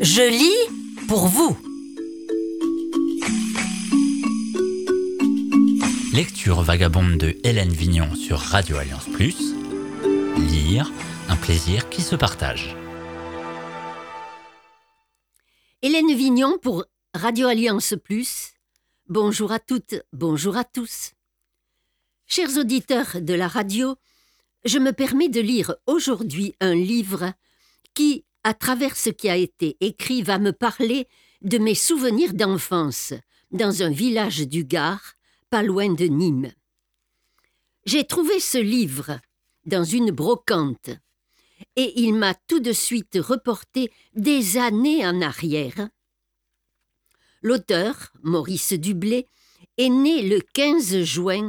Je lis pour vous. Lecture vagabonde de Hélène Vignon sur Radio Alliance Plus. Lire, un plaisir qui se partage. Hélène Vignon pour Radio Alliance Plus. Bonjour à toutes, bonjour à tous. Chers auditeurs de la radio, je me permets de lire aujourd'hui un livre qui, à travers ce qui a été écrit, va me parler de mes souvenirs d'enfance dans un village du Gard, pas loin de Nîmes. J'ai trouvé ce livre dans une brocante et il m'a tout de suite reporté des années en arrière. L'auteur, Maurice Dublé, est né le 15 juin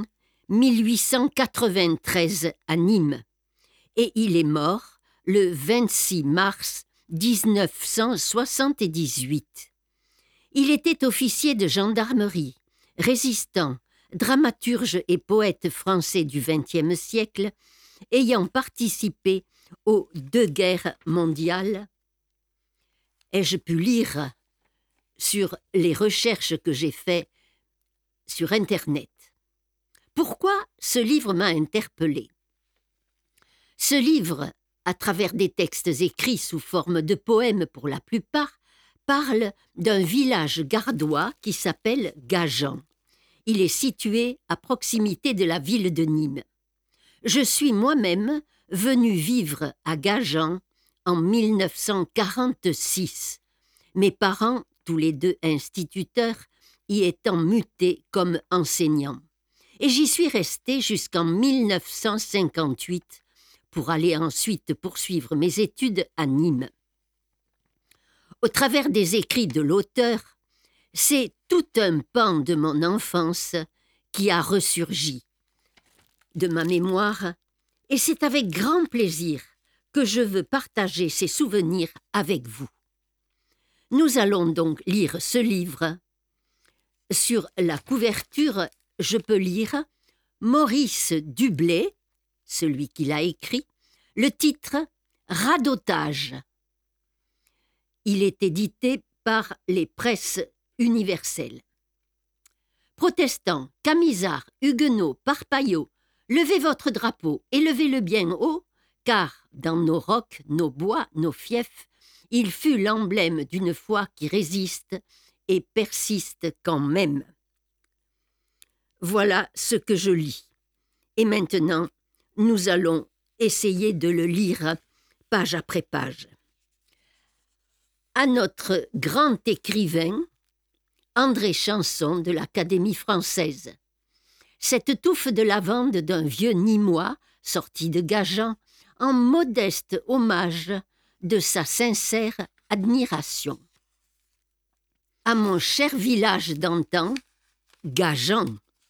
1893 à Nîmes et il est mort le 26 mars 1978. Il était officier de gendarmerie, résistant, dramaturge et poète français du XXe siècle, ayant participé aux 2 guerres mondiales. Ai-je pu lire sur les recherches que j'ai faites sur Internet. Pourquoi ce livre m'a interpellée? Ce livre, à travers des textes écrits sous forme de poèmes pour la plupart, parle d'un village gardois qui s'appelle Gajan. Il est situé à proximité de la ville de Nîmes. Je suis moi-même venue vivre à Gajan en 1946. Mes parents, tous les 2 instituteurs, y étant mutés comme enseignants. Et j'y suis restée jusqu'en 1958 pour aller ensuite poursuivre mes études à Nîmes. Au travers des écrits de l'auteur, c'est tout un pan de mon enfance qui a ressurgi de ma mémoire, et c'est avec grand plaisir que je veux partager ces souvenirs avec vous. Nous allons donc lire ce livre. Sur la couverture, je peux lire Maurice Dublé, celui qui l'a écrit, le titre « Radotage ». Il est édité par les presses universelles. Protestants, camisards, huguenots, parpaillots, levez votre drapeau et levez-le bien haut, car dans nos rocs, nos bois, nos fiefs, il fut l'emblème d'une foi qui résiste et persiste quand même. Voilà ce que je lis. Et maintenant, nous allons essayer de le lire page après page. À notre grand écrivain, André Chanson de l'Académie française. Cette touffe de lavande d'un vieux Nîmois, sorti de Gajan, en modeste hommage de sa sincère admiration. À mon cher village d'antan, Gajan.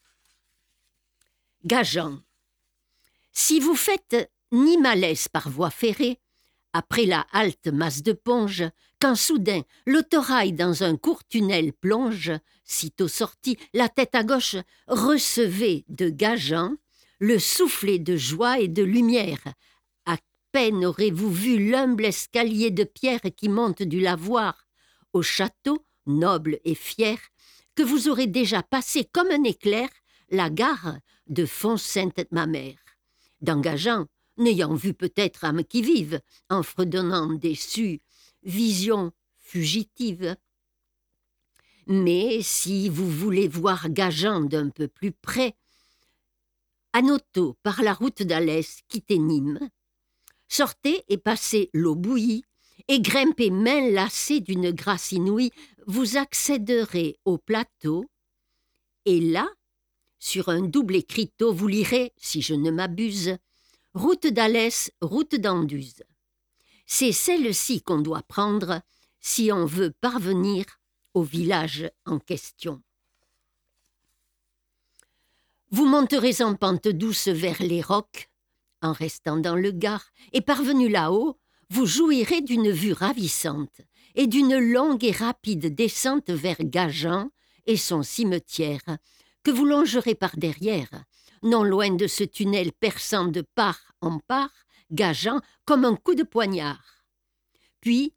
Gajan. Si vous faites Nîmes-Alès par voie ferrée, après la halte Mas-de-Ponge, quand soudain l'autorail dans un court tunnel plonge, sitôt sorti, la tête à gauche, recevez de Gajan le soufflet de joie et de lumière. À peine aurez-vous vu l'humble escalier de pierre qui monte du lavoir au château, noble et fier, que vous aurez déjà passé comme un éclair la gare de Font-Sainte-Mamère. Dans Gajan, n'ayant vu peut-être âme qui vive, en fredonnant déçu, vision fugitive. Mais si vous voulez voir Gajan d'un peu plus près, Anoto par la route d'Alès, quittez Nîmes, sortez et passez l'eau bouillie, et grimpez main lassée d'une grâce inouïe, vous accéderez au plateau, et là, sur un double écriteau, vous lirez, si je ne m'abuse, route d'Alès, route d'Anduze. C'est celle-ci qu'on doit prendre si on veut parvenir au village en question. Vous monterez en pente douce vers les rocs, en restant dans le Gard, et parvenu là-haut, vous jouirez d'une vue ravissante et d'une longue et rapide descente vers Gajan et son cimetière, que vous longerez par derrière, non loin de ce tunnel perçant de part en part, Gajan comme un coup de poignard. Puis,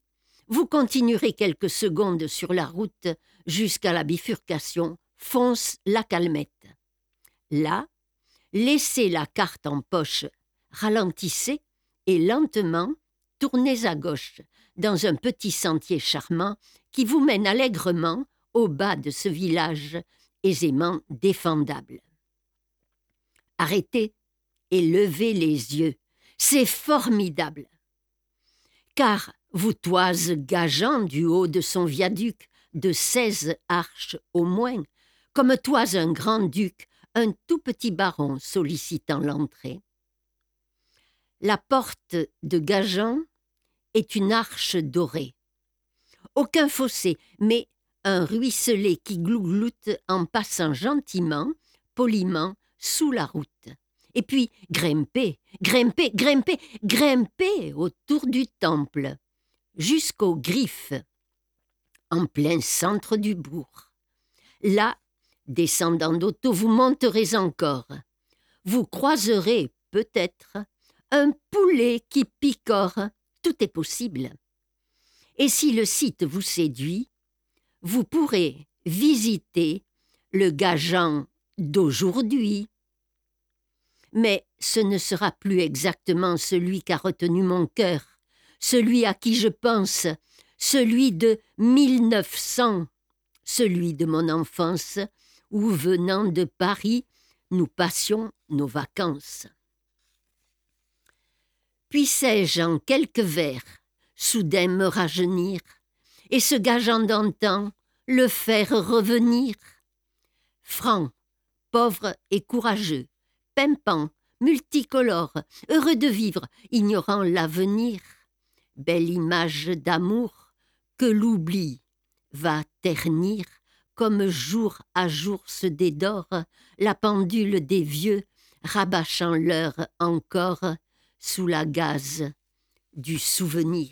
Vous continuerez quelques secondes sur la route jusqu'à la bifurcation Fonce-la Calmette. Là, laissez la carte en poche, ralentissez et lentement tournez à gauche dans un petit sentier charmant qui vous mène allègrement au bas de ce village aisément défendable. Arrêtez et levez les yeux, c'est formidable. Car vous toise gageant du haut de son viaduc de 16 arches au moins, comme toise un grand-duc, un tout petit baron sollicitant l'entrée. La porte de Gagean est une arche dorée. Aucun fossé, mais un ruisselet qui glougloute en passant gentiment, poliment, sous la route. Et puis grimpez, grimpez, grimpez, grimpez autour du temple, jusqu'aux griffes, en plein centre du bourg. Là, descendant d'auto, vous monterez encore. Vous croiserez, peut-être, un poulet qui picore. Tout est possible. Et si le site vous séduit, vous pourrez visiter le Gagean d'aujourd'hui. Mais ce ne sera plus exactement celui qu'a retenu mon cœur, celui à qui je pense, celui de 1900, celui de mon enfance, où, venant de Paris, nous passions nos vacances. Puissais-je en quelques vers soudain me rajeunir, et ce Gagean d'antan le faire revenir? Franc, pauvre et courageux, pimpant, multicolore, heureux de vivre, ignorant l'avenir, belle image d'amour que l'oubli va ternir, comme jour à jour se dédore la pendule des vieux, rabâchant l'heure encore sous la gaze du souvenir.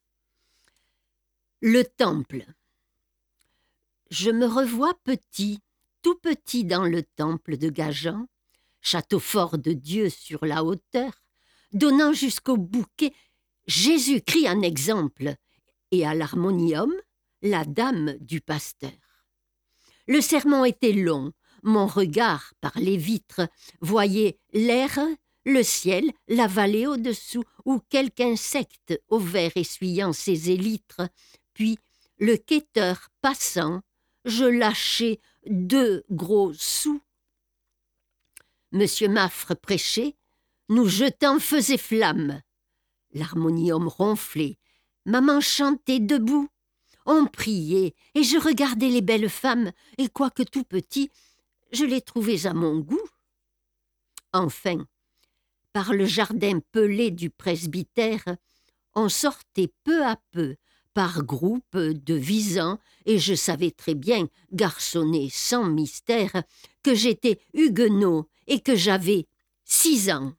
Le temple. Je me revois petit, tout petit dans le temple de Gagean, château fort de Dieu sur la hauteur, donnant jusqu'au bouquet Jésus-Christ en exemple, et à l'harmonium, la dame du pasteur. Le sermon était long, mon regard, par les vitres, voyait l'air, le ciel, la vallée au-dessous, ou quelque insecte au vert essuyant ses élytres, puis le quêteur passant, je lâchai 2 gros sous. Monsieur Maffre prêchait, nous jetant feux et flammes. L'harmonium ronflait, maman chantait debout. On priait, et je regardais les belles femmes, et quoique tout petit, je les trouvais à mon goût. Enfin, par le jardin pelé du presbytère, on sortait peu à peu, par groupes de visants, et je savais très bien, garçonné sans mystère, que j'étais huguenot et que j'avais 6 ans.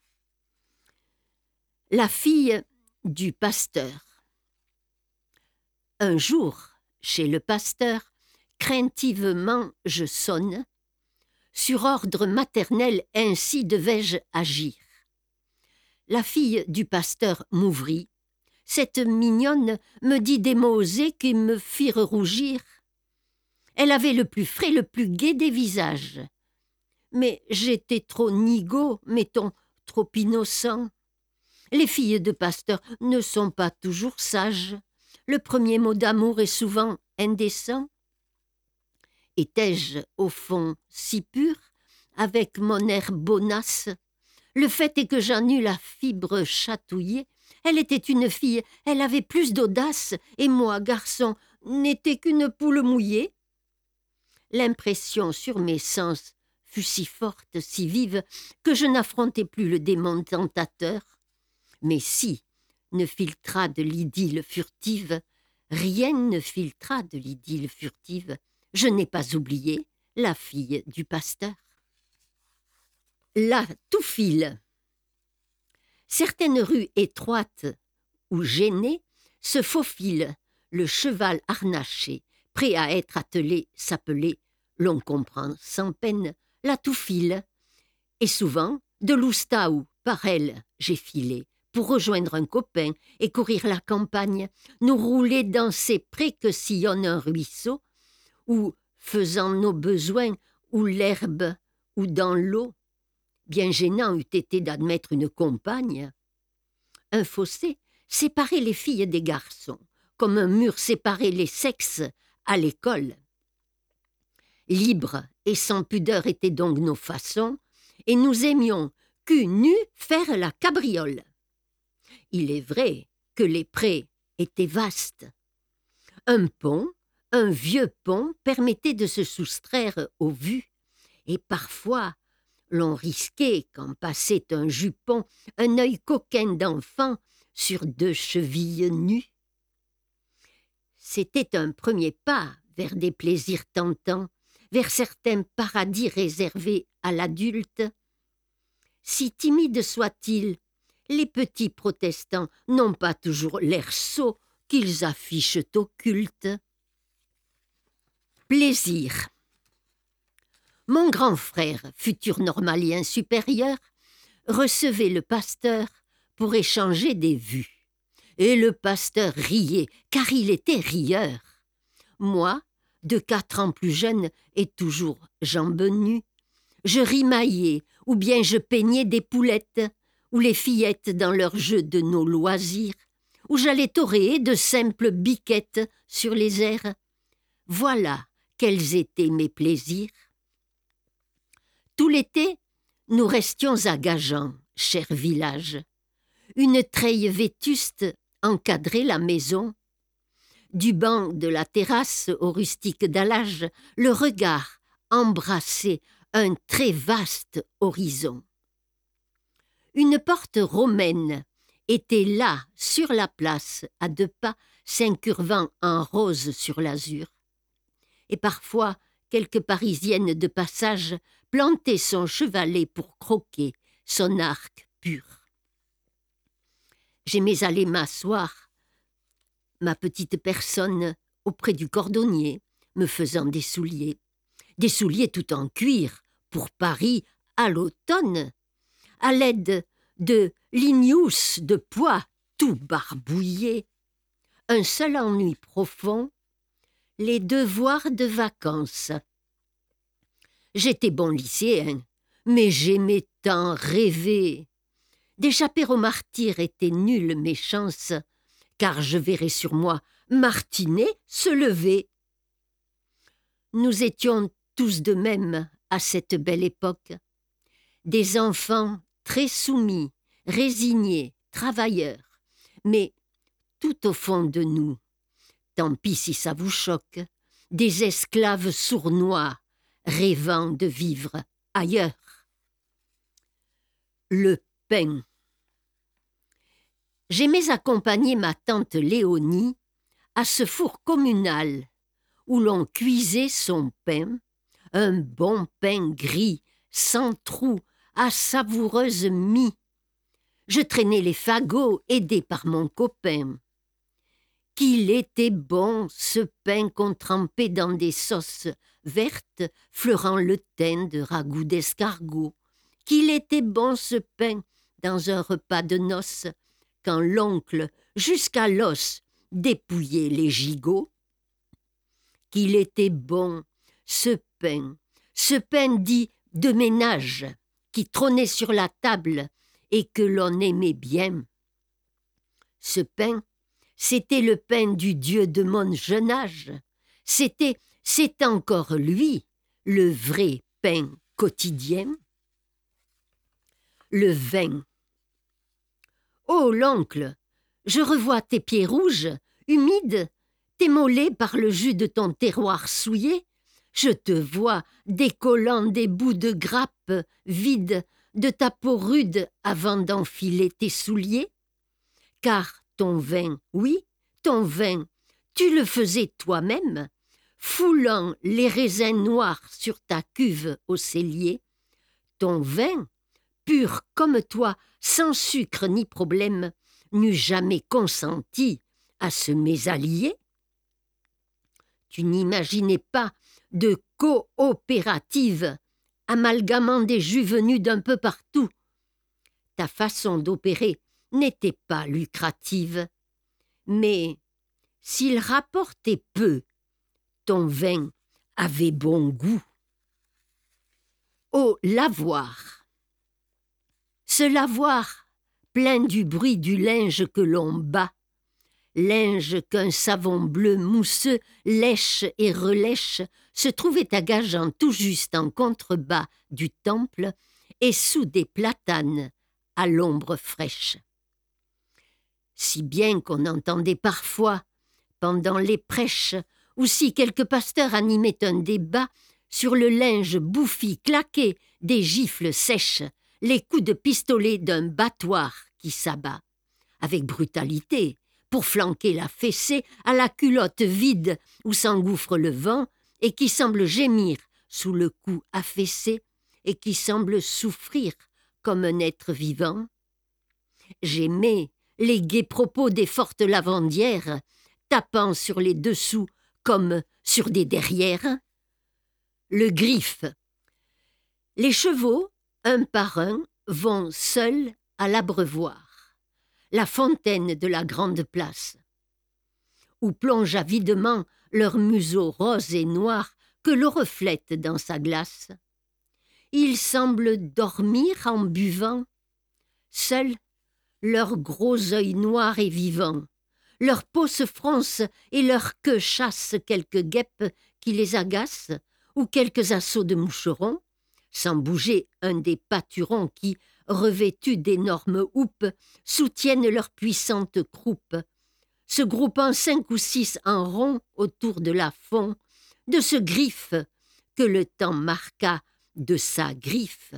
La fille du pasteur. Un jour, chez le pasteur, craintivement je sonne. Sur ordre maternel, ainsi devais-je agir. La fille du pasteur m'ouvrit. Cette mignonne me dit des mots osés qui me firent rougir. Elle avait le plus frais, le plus gai des visages. Mais j'étais trop nigaud, mettons, trop innocent. Les filles de pasteur ne sont pas toujours sages. Le premier mot d'amour est souvent indécent. Étais-je, au fond, si pur, avec mon air bonasse? Le fait est que j'en eus la fibre chatouillée. Elle était une fille, elle avait plus d'audace, et moi, garçon, n'étais qu'une poule mouillée. L'impression sur mes sens fut si forte, si vive, que je n'affrontais plus le démon tentateur. Mais si ne filtra de l'idylle furtive, rien ne filtra de l'idylle furtive, je n'ai pas oublié la fille du pasteur. Là, tout file. Certaines rues étroites ou gênées se faufilent, le cheval harnaché, prêt à être attelé, s'appelait, l'on comprend sans peine, la Toufile. Et souvent, de Loustaou, par elle, j'ai filé, pour rejoindre un copain et courir la campagne, nous rouler dans ces prés que sillonne un ruisseau, ou faisant nos besoins, ou l'herbe, ou dans l'eau. Bien gênant eût été d'admettre une compagne. Un fossé séparait les filles des garçons, comme un mur séparait les sexes à l'école. Libres et sans pudeur étaient donc nos façons, et nous aimions cul nu faire la cabriole. Il est vrai que les prés étaient vastes. Un pont, un vieux pont, permettait de se soustraire aux vues, et parfois l'on risquait, quand passait un jupon, un œil coquin d'enfant sur 2 chevilles nues. C'était un premier pas vers des plaisirs tentants, vers certains paradis réservés à l'adulte. Si timides soient-ils, les petits protestants n'ont pas toujours l'air sot qu'ils affichent au culte. Plaisir. Mon grand frère, futur normalien supérieur, recevait le pasteur pour échanger des vues. Et le pasteur riait, car il était rieur. Moi, de 4 ans plus jeune et toujours jambes nues, je rimaillais, ou bien je peignais des poulettes, ou les fillettes dans leurs jeux de nos loisirs, ou j'allais toréer de simples biquettes sur les airs. Voilà quels étaient mes plaisirs. Tout l'été, nous restions à Gajan, cher village. Une treille vétuste encadrait la maison. Du banc de la terrasse au rustique dallage, le regard embrassait un très vaste horizon. Une porte romaine était là, sur la place, à 2 pas, s'incurvant en rose sur l'azur. Et parfois, quelque Parisienne de passage plantait son chevalet pour croquer son arc pur. J'aimais aller m'asseoir, ma petite personne, auprès du cordonnier, me faisant des souliers tout en cuir, pour Paris à l'automne, à l'aide de lignous de pois tout barbouillés. Un seul ennui profond, les devoirs de vacances. J'étais bon lycéen, mais j'aimais tant rêver. D'échapper au martyre était nulle méchance, car je verrais sur moi Martinet se lever. Nous étions tous de même à cette belle époque, des enfants très soumis, résignés, travailleurs, mais tout au fond de nous, tant pis si ça vous choque, des esclaves sournois, rêvant de vivre ailleurs. Le pain. J'aimais accompagner ma tante Léonie à ce four communal où l'on cuisait son pain, un bon pain gris, sans trou, à savoureuse mie. Je traînais les fagots, aidé par mon copain. Qu'il était bon, ce pain qu'on trempait dans des sauces vertes, fleurant le thym de ragoût d'escargot. Qu'il était bon, ce pain, dans un repas de noces, quand l'oncle, jusqu'à l'os, dépouillait les gigots. Qu'il était bon, ce pain dit de ménage, qui trônait sur la table et que l'on aimait bien. Ce pain, c'était le pain du Dieu de mon jeune âge. C'est encore lui, le vrai pain quotidien. Le vin. Oh, l'oncle, je revois tes pieds rouges, humides, tes mollets par le jus de ton terroir souillé. Je te vois décollant des bouts de grappe vides de ta peau rude avant d'enfiler tes souliers. Car ton vin, oui, ton vin, tu le faisais toi-même, foulant les raisins noirs sur ta cuve au cellier. Ton vin, pur comme toi, sans sucre ni problème, n'eût jamais consenti à se mésallier. Tu n'imaginais pas de coopérative, amalgamant des jus venus d'un peu partout. Ta façon d'opérer n'était pas lucrative. Mais s'il rapportait peu, ton vin avait bon goût. Au lavoir. Ce lavoir, plein du bruit du linge que l'on bat, linge qu'un savon bleu mousseux lèche et relèche, se trouvait à Gagean tout juste en contrebas du temple et sous des platanes à l'ombre fraîche. Si bien qu'on entendait parfois, pendant les prêches, ou si quelques pasteurs animaient un débat sur le linge bouffi claqué des gifles sèches, les coups de pistolet d'un battoir qui s'abat, avec brutalité, pour flanquer la fessée à la culotte vide où s'engouffre le vent et qui semble gémir sous le cou affaissé et qui semble souffrir comme un être vivant. J'aimais les gais propos des fortes lavandières, tapant sur les dessous comme sur des derrières. Le griffe. Les chevaux, un par un, vont seuls à l'abreuvoir, la fontaine de la grande place, où plonge avidement leur museau rose et noir que l'eau reflète dans sa glace. Ils semblent dormir en buvant, seuls leurs gros œils noirs et vivants. Leur peau se fronce et leur queue chasse quelques guêpes qui les agacent ou quelques assauts de moucherons, sans bouger un des pâturons qui, revêtus d'énormes houppes, soutiennent leur puissante croupe, se groupant 5 ou 6 en rond autour de la fond, de ce griffe que le temps marqua de sa griffe.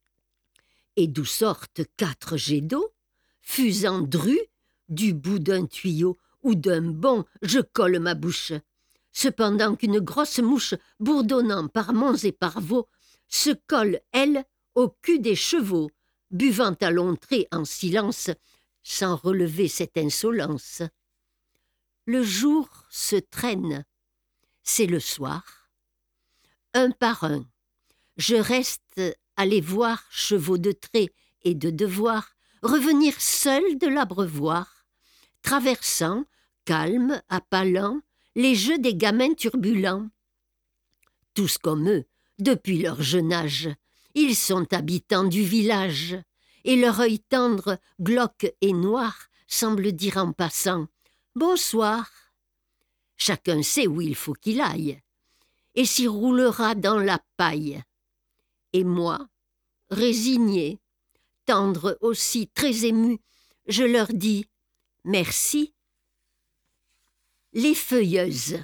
Et d'où sortent 4 jets d'eau, fusant drus, du bout d'un tuyau ou d'un bond, je colle ma bouche. Cependant qu'une grosse mouche, bourdonnant par monts et par vaux, se colle, elle, au cul des chevaux, buvant à longs traits en silence, sans relever cette insolence. Le jour se traîne. C'est le soir. Un par un, je reste à les voir, chevaux de trait et de devoir, revenir seul de l'abreuvoir, traversant, calme, à pas lents, les jeux des gamins turbulents. Tous comme eux, depuis leur jeune âge, ils sont habitants du village, et leur œil tendre, glauque et noir, semble dire en passant « Bonsoir ». Chacun sait où il faut qu'il aille, et s'y roulera dans la paille. Et moi, résigné, tendre aussi, très ému, je leur dis « Merci ». Les feuilleuses.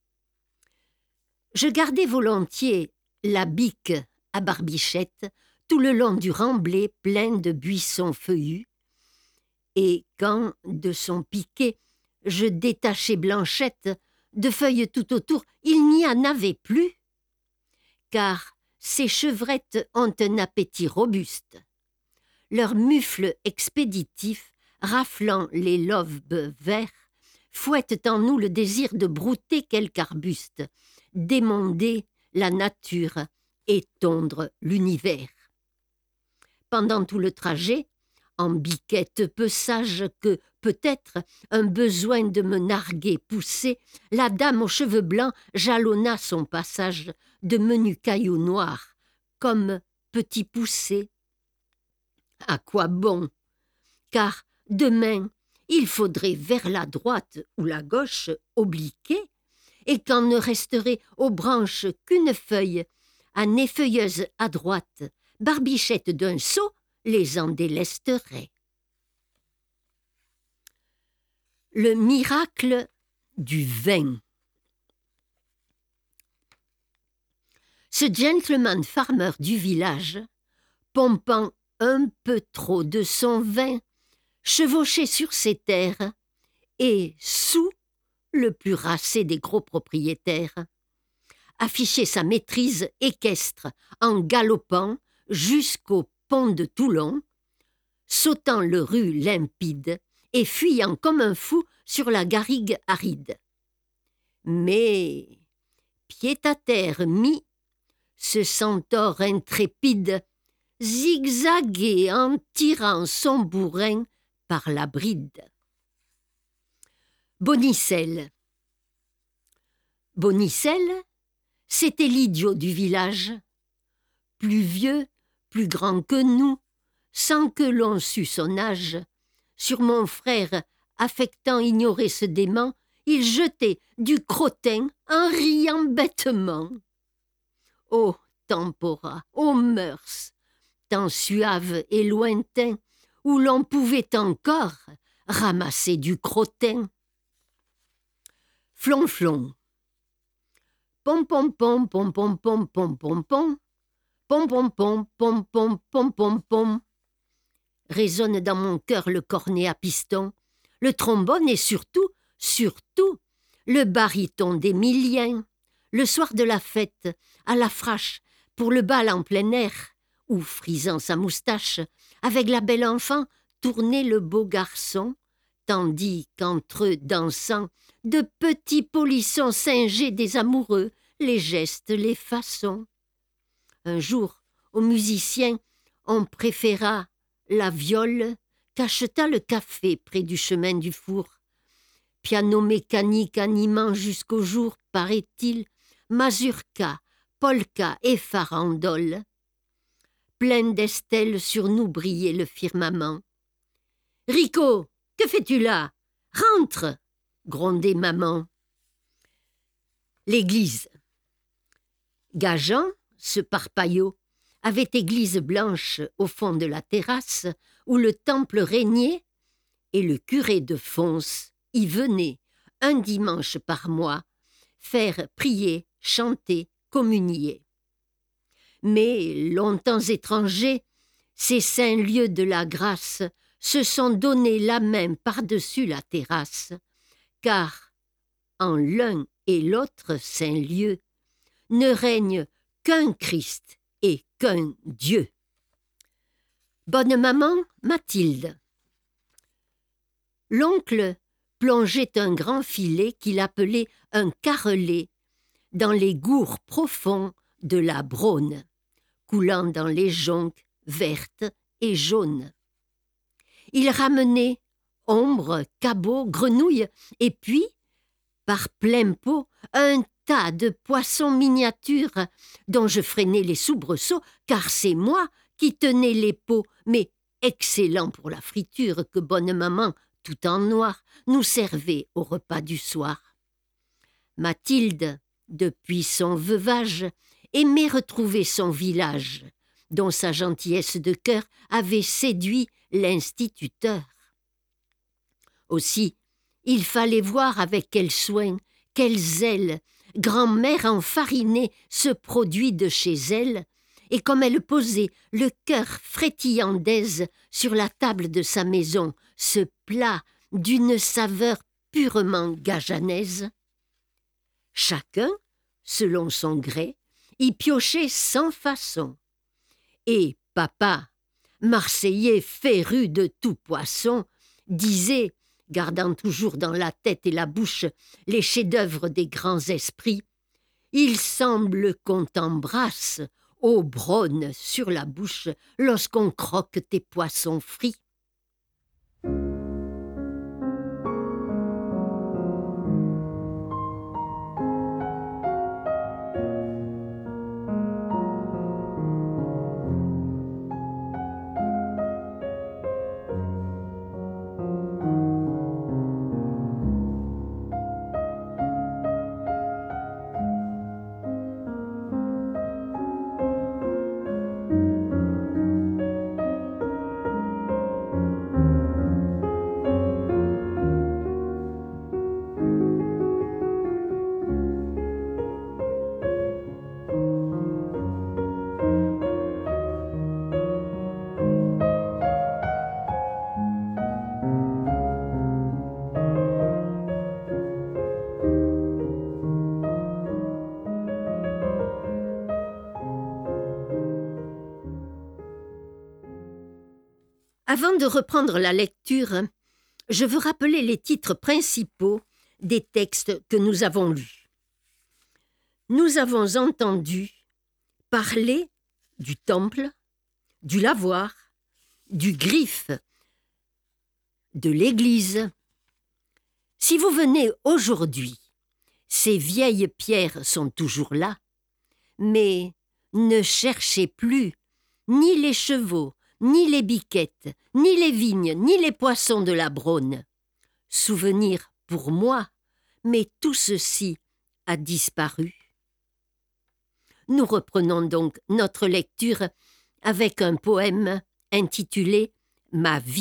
Je gardais volontiers la bique à barbichette tout le long du remblai plein de buissons feuillus, et quand, de son piquet, je détachais Blanchette, de feuilles tout autour, il n'y en avait plus, car ces chevrettes ont un appétit robuste. Leurs mufles expéditifs, raflant les lobes verts, fouettent en nous le désir de brouter quelque arbuste, d'émonder la nature et tondre l'univers. Pendant tout le trajet, en biquette peu sage que, peut-être, un besoin de me narguer poussé, la dame aux cheveux blancs jalonna son passage de menus cailloux noirs, comme petit poussé. À quoi bon? Car demain, il faudrait vers la droite ou la gauche obliquer, et qu'en ne resterait aux branches qu'une feuille, à néfeuilleuse à droite, barbichette d'un seau les en délesterait. Le miracle du vin. Ce gentleman farmer du village, pompant un peu trop de son vin, chevauchait sur ses terres et, sous le plus racé des gros propriétaires, affichait sa maîtrise équestre en galopant jusqu'au pont de Toulon, sautant le rue limpide et fuyant comme un fou sur la garrigue aride. Mais, pied à terre mis, ce centaure intrépide zigzaguait en tirant son bourrin par la bride. Bonicelle. Bonicelle, c'était l'idiot du village, plus vieux, plus grand que nous, sans que l'on sût son âge. Sur mon frère, affectant ignorer ce dément, il jetait du crottin en riant bêtement. Ô tempora, ô mœurs, temps suave et lointain, où l'on pouvait encore ramasser du crottin. Flonflon. Pom pom pom pom pom pom pom pom pom pom pom pom pom pom pom pom pom. Résonne dans mon cœur le cornet à piston, le trombone et surtout, le baryton d'Émilien. Le soir de la fête, à la frache, pour le bal en plein air, où, frisant sa moustache, avec la belle enfant, tournait le beau garçon, tandis qu'entre eux dansant, de petits polissons singeaient des amoureux, les gestes, les façons. Un jour, aux musiciens, on préféra la viole qu'acheta le café près du chemin du four. Piano mécanique animant jusqu'au jour, paraît-il, mazurka, polka et farandole. Plein d'estelles sur nous brillait le firmament. « Rico, que fais-tu là? Rentre !» grondait maman. L'église. Gageant, ce parpaillot, avait église blanche au fond de la terrasse où le temple régnait, et le curé de Fonce y venait, un dimanche par mois, faire prier, chanter, communier. Mais, longtemps étrangers, ces saints lieux de la grâce se sont donné la main par-dessus la terrasse, car en l'un et l'autre saint lieu ne règne qu'un Christ et qu'un Dieu. Bonne maman, Mathilde. L'oncle plongeait un grand filet qu'il appelait un carrelet dans les gours profonds de la Braune, coulant dans les jonques vertes et jaunes. Il ramenait ombre, cabots, grenouilles, et puis, par plein pot, un tas de poissons miniatures dont je freinais les soubresauts, car c'est moi qui tenais les pots, mais excellents pour la friture que bonne maman, tout en noir, nous servait au repas du soir. Mathilde, depuis son veuvage, aimait retrouver son village, dont sa gentillesse de cœur avait séduit l'instituteur. Aussi, il fallait voir avec quel soin, quel zèle, grand-mère enfarinée ce produit de chez elle, et comme elle posait le cœur frétillant d'aise sur la table de sa maison, ce plat d'une saveur purement gajanaise. Chacun, selon son gré, y piochait sans façon. Et papa, Marseillais féru de tout poisson, disait, gardant toujours dans la tête et la bouche les chefs-d'œuvre des grands esprits, « Il semble qu'on t'embrasse, ô Braune, sur la bouche, lorsqu'on croque tes poissons frits. » Avant de reprendre la lecture, je veux rappeler les titres principaux des textes que nous avons lus. Nous avons entendu parler du temple, du lavoir, du griffe, de l'église. Si vous venez aujourd'hui, ces vieilles pierres sont toujours là, mais ne cherchez plus ni les chevaux, ni les biquettes, ni les vignes, ni les poissons de la Braune. Souvenir pour moi, mais tout ceci a disparu. Nous reprenons donc notre lecture avec un poème intitulé « Ma vie ».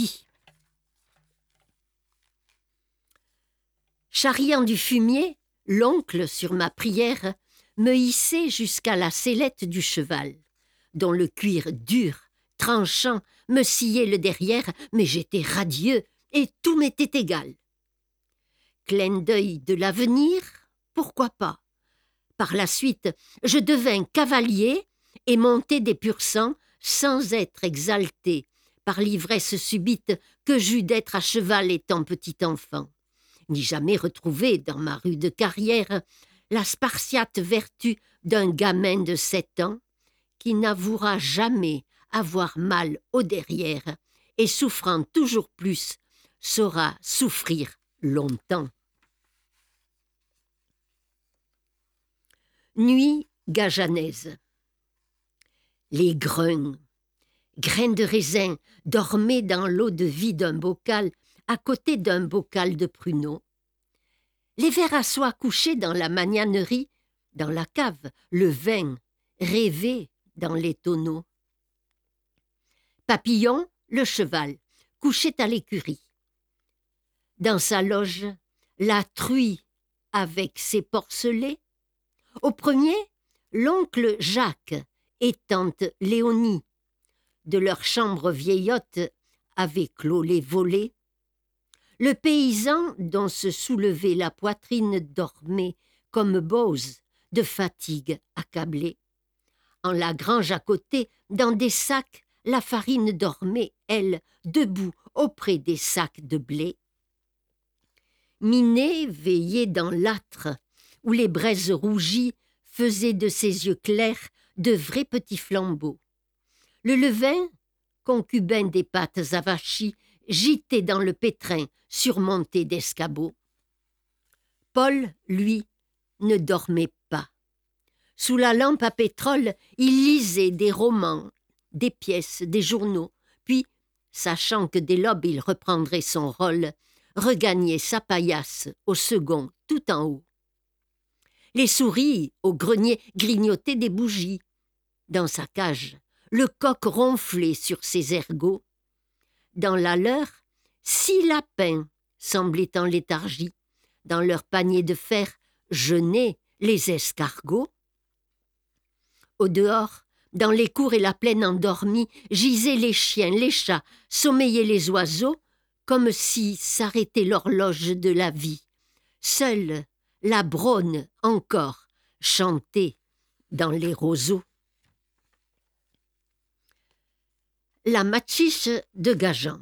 Charriant du fumier, l'oncle, sur ma prière, me hissait jusqu'à la sellette du cheval, dont le cuir dur, tranchant, me sciait le derrière, mais j'étais radieux et tout m'était égal. Clin d'œil de l'avenir, pourquoi pas? Par la suite, je devins cavalier et montai des pur sang sans être exalté par l'ivresse subite que j'eus d'être à cheval étant petit enfant, ni jamais retrouvé dans ma rude carrière la spartiate vertu d'un gamin de 7 ans qui n'avouera jamais avoir mal au derrière et souffrant toujours plus, saura souffrir longtemps. Nuit gajanaise. Les grains de raisin, dormaient dans l'eau de vie d'un bocal à côté d'un bocal de pruneaux. Les vers à soie couchés dans la magnanerie, dans la cave, le vin rêvait dans les tonneaux. Papillon, le cheval, couchait à l'écurie. Dans sa loge, la truie avec ses porcelets. Au premier, l'oncle Jacques et tante Léonie, de leur chambre vieillotte, avaient clos les volets. Le paysan, dont se soulevait la poitrine, dormait comme Bose, de fatigue accablé. En la grange à côté, dans des sacs, la farine dormait, elle, debout auprès des sacs de blé. Minet veillait dans l'âtre, où les braises rougies faisaient de ses yeux clairs de vrais petits flambeaux. Le levain, concubin des pâtes avachis, gîtait dans le pétrin surmonté d'escabeaux. Paul, lui, ne dormait pas. Sous la lampe à pétrole, il lisait des romans, des pièces, des journaux, puis, sachant que dès l'aube il reprendrait son rôle, regagnait sa paillasse au second, tout en haut. Les souris, au grenier, grignotaient des bougies. Dans sa cage, le coq ronflait sur ses ergots. Dans la leur, 6 lapins semblaient en léthargie. Dans leur panier de fer jeûnaient les escargots. Au dehors, dans les cours et la plaine endormie, gisaient les chiens, les chats, sommeillaient les oiseaux, comme si s'arrêtait l'horloge de la vie. Seule la Braune, encore, chantait dans les roseaux. La machiche de Gajan.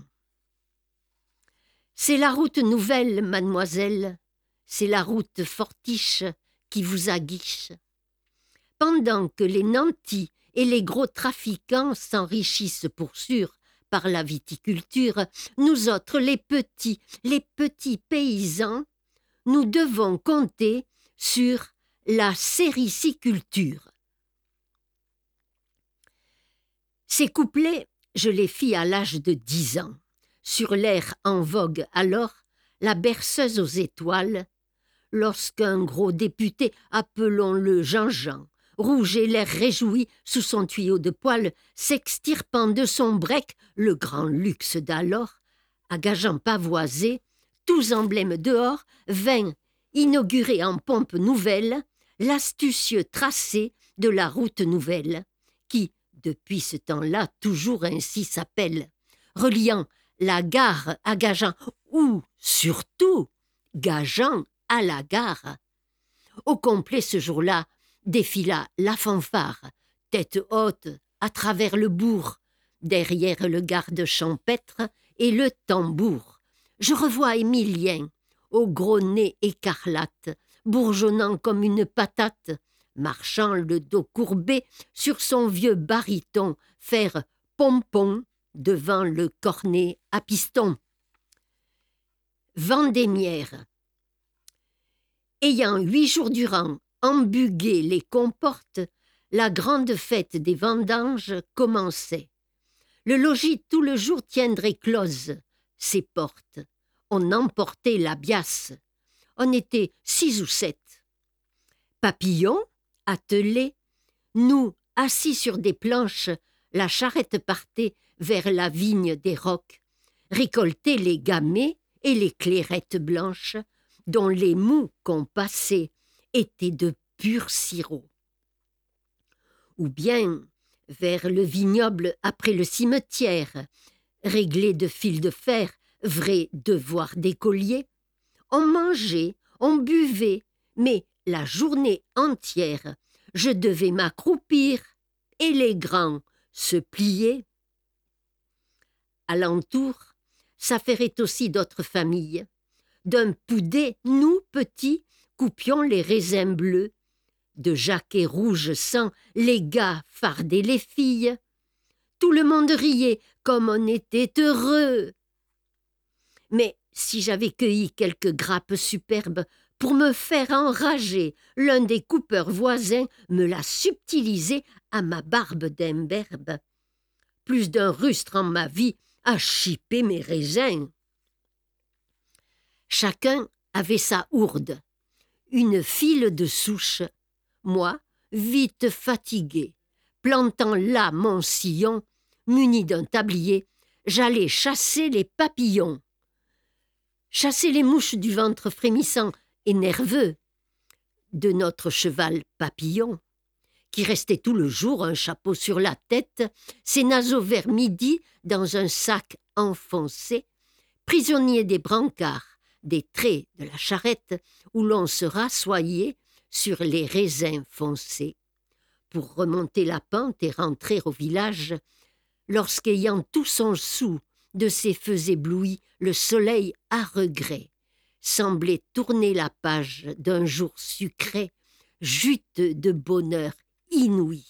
C'est la route nouvelle, mademoiselle, c'est la route fortiche qui vous aguiche. Pendant que les nantis et les gros trafiquants s'enrichissent pour sûr par la viticulture, nous autres, les petits paysans, nous devons compter sur la sériciculture. Ces couplets, je les fis à l'âge de 10 ans, sur l'air en vogue alors, la berceuse aux étoiles, lorsqu'un gros député, appelons-le Jean-Jean, rouge et l'air réjoui sous son tuyau de poêle, s'extirpant de son break le grand luxe d'alors, à Gajan pavoisé, tous emblèmes dehors, vint inaugurer en pompe nouvelle l'astucieux tracé de la route nouvelle, qui, depuis ce temps-là, toujours ainsi s'appelle, reliant la gare à Gajan, ou, surtout, Gajan à la gare. Au complet ce jour-là, défila la fanfare, tête haute, à travers le bourg, derrière le garde champêtre et le tambour. Je revois Émilien, au gros nez écarlate, bourgeonnant comme une patate, marchant le dos courbé sur son vieux baryton, faire pompon devant le cornet à piston. Vendémiaire. Ayant 8 jours durant embugué les comportes, la grande fête des vendanges commençait. Le logis tout le jour tiendrait close ses portes. On emportait la biasse. On était 6 ou 7. Papillons, attelés, nous, assis sur des planches, la charrette partait vers la vigne des rocs, récolter les gamets et les clairettes blanches, dont les mous qu'on passait étaient de pur sirop. Ou bien vers le vignoble après le cimetière, réglé de fil de fer, vrai devoir d'écolier. On mangeait, on buvait, mais la journée entière, je devais m'accroupir et les grands se plier. Alentour, s'affairait aussi d'autres familles. D'un poudé, nous, petits, coupions les raisins bleus. De jaquets rouges sang, les gars fardaient les filles. Tout le monde riait comme on était heureux. Mais si j'avais cueilli quelques grappes superbes pour me faire enrager, l'un des coupeurs voisins me l'a subtilisé à ma barbe d'imberbe. Plus d'un rustre en ma vie a chippé mes raisins. Chacun avait sa hourde, une file de souches. Moi, vite fatigué, plantant là mon sillon, muni d'un tablier, j'allais chasser les papillons. Chasser les mouches du ventre frémissant et nerveux de notre cheval papillon, qui restait tout le jour un chapeau sur la tête, ses naseaux vers midi dans un sac enfoncé, prisonnier des brancards, des traits de la charrette où l'on se rassoyait sur les raisins foncés, pour remonter la pente et rentrer au village, lorsqu'ayant tout son soûl de ses feux éblouis, le soleil à regret semblait tourner la page d'un jour sucré, jute de bonheur inouï.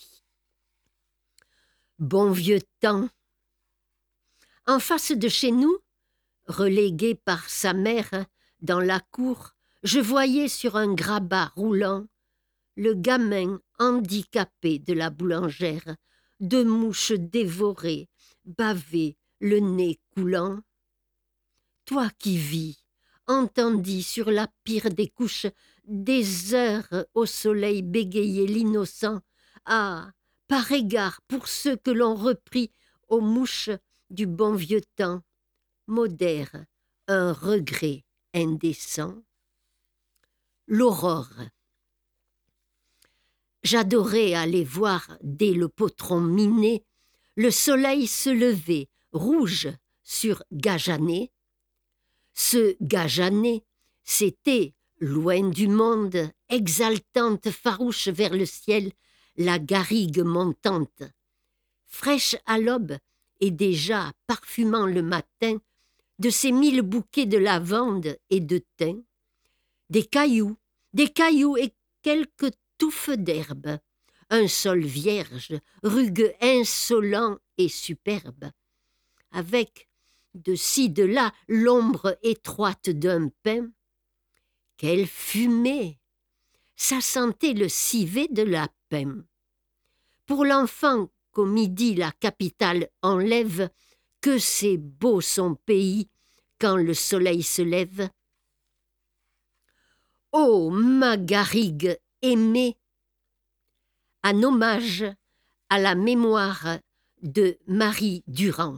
Bon vieux temps. En face de chez nous, relégué par sa mère dans la cour, je voyais sur un grabat roulant le gamin handicapé de la boulangère, de mouches dévorées, bavé, le nez coulant. Toi qui vis, entendis sur la pire des couches des heures au soleil bégayer l'innocent, ah, par égard pour ceux que l'on reprit aux mouches du bon vieux temps, modère un regret indécent. L'aurore. J'adorais aller voir dès le potron miné le soleil se lever rouge sur Gajané. Ce Gajané, c'était, loin du monde, exaltante, farouche vers le ciel, la garrigue montante. Fraîche à l'aube et déjà parfumant le matin de ses 1000 bouquets de lavande et de thym, des cailloux et quelques touffes d'herbe, un sol vierge, rugueux, insolent et superbe, avec de ci de là l'ombre étroite d'un pin. Quelle fumée! Ça sentait le civet de lapin. Pour l'enfant qu'au midi la capitale enlève, que c'est beau son pays quand le soleil se lève. Ô ma garrigue aimée, un hommage à la mémoire de Marie Durand.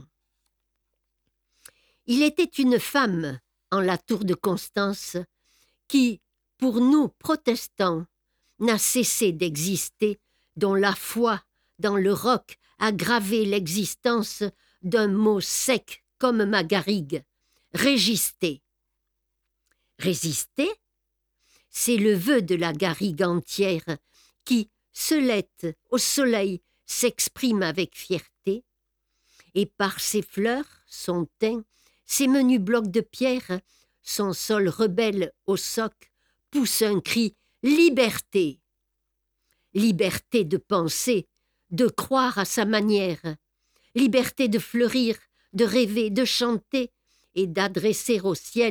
Il était une femme en la tour de Constance qui, pour nous protestants, n'a cessé d'exister, dont la foi dans le roc a gravé l'existence d'un mot sec comme ma garrigue, résister. Résister, c'est le vœu de la garrigue entière qui, selette au soleil, s'exprime avec fierté, et par ses fleurs, son teint, ses menus blocs de pierre, son sol rebelle au soc, pousse un cri « Liberté !» Liberté de penser, de croire à sa manière, liberté de fleurir, de rêver, de chanter et d'adresser au ciel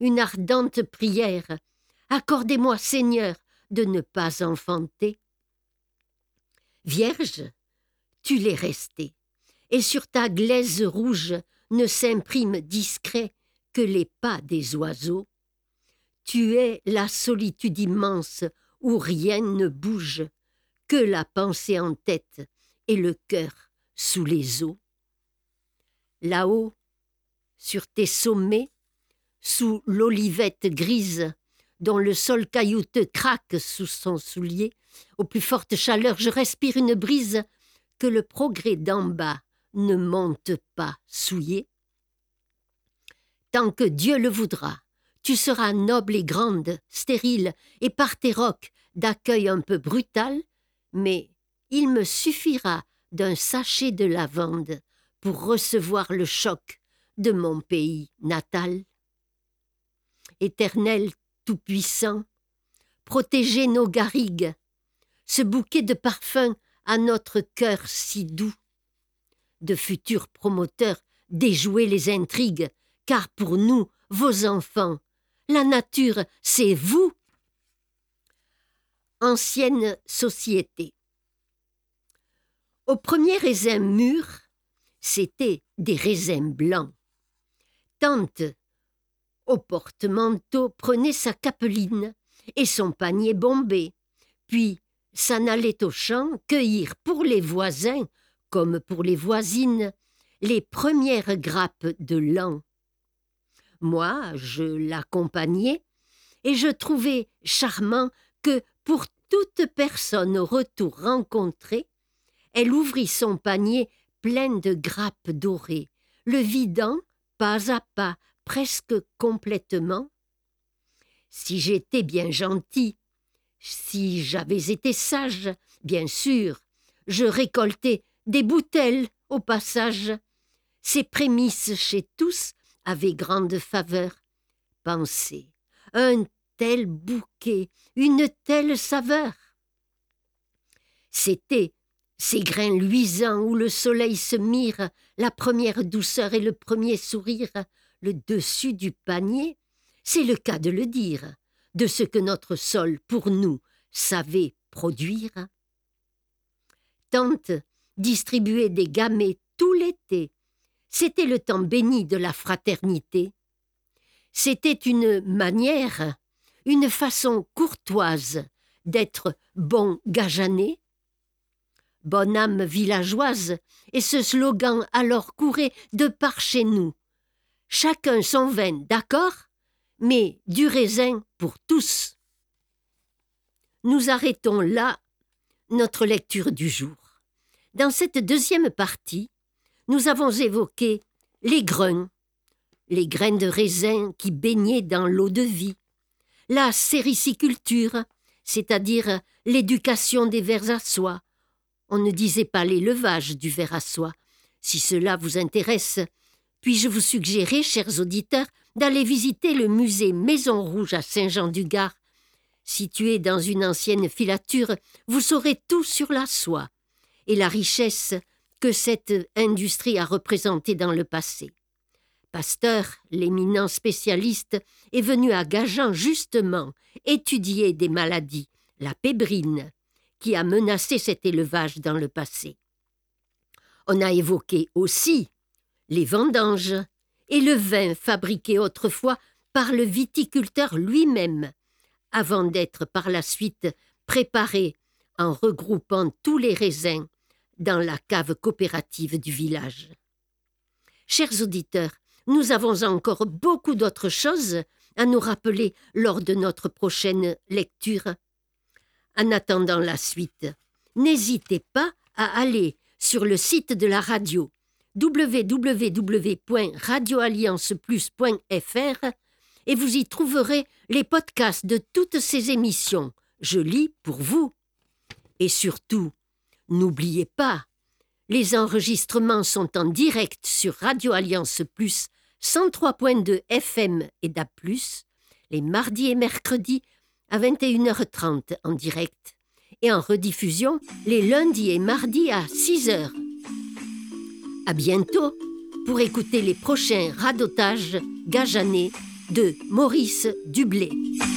une ardente prière. Accordez-moi, Seigneur, de ne pas enfanter. Vierge, tu l'es restée, et sur ta glaise rouge ne s'impriment discrets que les pas des oiseaux. Tu es la solitude immense où rien ne bouge, que la pensée en tête et le cœur sous les eaux. Là-haut, sur tes sommets, sous l'olivette grise, dont le sol caillouteux craque sous son soulier, aux plus fortes chaleurs je respire une brise que le progrès d'en bas ne monte pas souiller. Tant que Dieu le voudra, tu seras noble et grande, stérile, et par tes rocs d'accueil un peu brutal, mais il me suffira d'un sachet de lavande pour recevoir le choc de mon pays natal. Éternel tout-puissant, protégez nos garrigues, ce bouquet de parfums à notre cœur si doux. De futurs promoteurs, déjouez les intrigues, car pour nous, vos enfants, la nature, c'est vous. Ancienne société. Au premier raisin mûr, c'était des raisins blancs. Tante, au porte-manteau, prenait sa capeline et son panier bombé, puis s'en allait au champ cueillir pour les voisins, comme pour les voisines, les premières grappes de lin. Moi, je l'accompagnais et je trouvais charmant que, pour toute personne au retour rencontrée, elle ouvrit son panier plein de grappes dorées, le vidant pas à pas, presque complètement. Si j'étais bien gentil, si j'avais été sage, bien sûr, je récoltais des boutelles au passage. Ces prémices chez tous avaient grande faveur. Pensez, un tel bouquet, une telle saveur. C'était ces grains luisants où le soleil se mire, la première douceur et le premier sourire, le dessus du panier, c'est le cas de le dire, de ce que notre sol, pour nous, savait produire. Tante distribuait des gamets tout l'été. C'était le temps béni de la fraternité. C'était une manière, une façon courtoise d'être bon gageané. Bonne âme villageoise, et ce slogan alors courait de par chez nous. Chacun son vin, d'accord, mais du raisin pour tous. Nous arrêtons là notre lecture du jour. Dans cette deuxième partie, nous avons évoqué les grains de raisin qui baignaient dans l'eau de vie, la sériciculture, c'est-à-dire l'éducation des vers à soie. On ne disait pas l'élevage du ver à soie. Si cela vous intéresse, puis-je vous suggérer, chers auditeurs, d'aller visiter le musée Maison Rouge à Saint-Jean-du-Gard. Situé dans une ancienne filature, vous saurez tout sur la soie et la richesse que cette industrie a représentée dans le passé. Pasteur, l'éminent spécialiste, est venu à Gajan justement étudier des maladies, la pébrine, qui a menacé cet élevage dans le passé. On a évoqué aussi les vendanges et le vin fabriqué autrefois par le viticulteur lui-même, avant d'être par la suite préparé en regroupant tous les raisins dans la cave coopérative du village. Chers auditeurs, nous avons encore beaucoup d'autres choses à nous rappeler lors de notre prochaine lecture. En attendant la suite, n'hésitez pas à aller sur le site de la radio www.radioallianceplus.fr et vous y trouverez les podcasts de toutes ces émissions. Je lis pour vous. Et surtout, n'oubliez pas, les enregistrements sont en direct sur Radio Alliance Plus 103.2 FM et DAB+, les mardis et mercredis à 21h30 en direct et en rediffusion les lundis et mardis à 6h. À bientôt pour écouter les prochains radotages gajanais de Maurice Dublé.